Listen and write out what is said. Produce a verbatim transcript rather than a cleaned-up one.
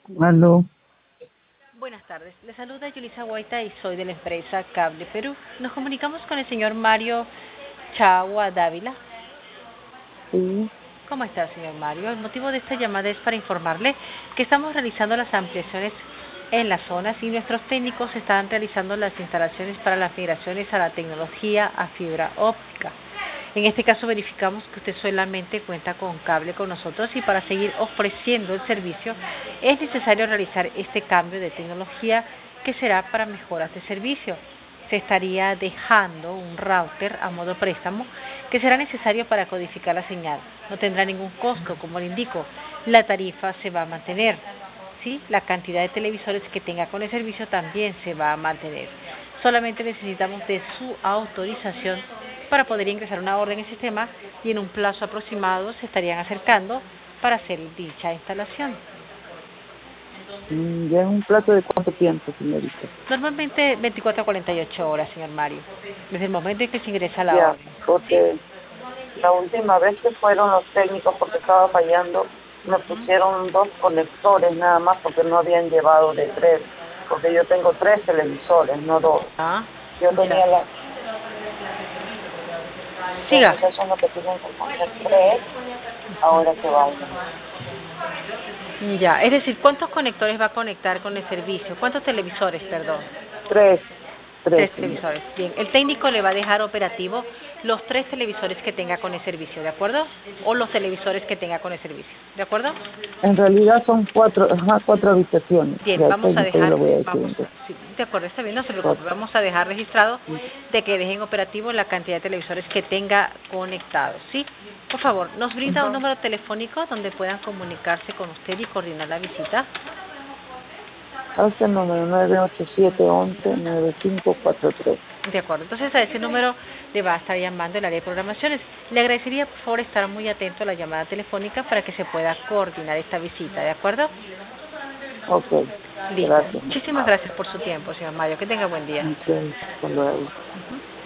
Aló. Buenas tardes, le saluda Yulisa Guaita y soy de la empresa Cable Perú. Nos comunicamos con el señor Mario Chagua Dávila. Sí. ¿Cómo está, señor Mario? El motivo de esta llamada es para informarle que estamos realizando las ampliaciones en las zonas y nuestros técnicos están realizando las instalaciones para las migraciones a la tecnología a fibra óptica. En este caso verificamos que usted solamente cuenta con cable con nosotros y para seguir ofreciendo el servicio es necesario realizar este cambio de tecnología que será para mejoras de servicio. Se estaría dejando un router a modo préstamo que será necesario para codificar la señal. No tendrá ningún costo, como le indico. La tarifa se va a mantener. ¿Sí? La cantidad de televisores que tenga con el servicio también se va a mantener. Solamente necesitamos de su autorización para poder ingresar una orden en el sistema y en un plazo aproximado se estarían acercando para hacer dicha instalación. Mm, ¿Ya es un plato de cuánto tiempo, señorita? Normalmente veinticuatro a cuarenta y ocho horas, señor Mario, desde el momento en que se ingresa la Ya, orden. ¿Sí? porque la última vez que fueron los técnicos porque estaba fallando, me pusieron dos conectores nada más porque no habían llevado de tres, porque yo tengo tres televisores, no dos. Ah, Yo ya. tenía la, los Siga. muchachos lo que tienen que poner tres, ahora se va uno. Ya, es decir, ¿cuántos conectores va a conectar con el servicio? ¿Cuántos televisores, perdón? Tres, tres, Tres señor. televisores. Bien, el técnico le va a dejar operativo los tres televisores que tenga con el servicio, ¿de acuerdo? O los televisores que tenga con el servicio, ¿de acuerdo? En realidad son cuatro, ajá, cuatro habitaciones. Bien, Ya el vamos a técnico yo dejar, lo voy a decir vamos, entonces. sí, de acuerdo, está bien, no se preocupe, Cuatro. vamos a dejar registrado de que dejen operativo la cantidad de televisores que tenga conectados, ¿sí? Por favor, ¿nos brinda un Ajá. número telefónico donde puedan comunicarse con usted y coordinar la visita? A este número nueve ocho siete once nueve cinco cuatro tres. De acuerdo, entonces a ese número le va a estar llamando el área de programaciones. Le agradecería por favor estar muy atento a la llamada telefónica para que se pueda coordinar esta visita, ¿de acuerdo? Ok, Listo. gracias. Muchísimas gracias por su tiempo, señor Mario. Que tenga buen día. Ok, hasta luego. Uh-huh.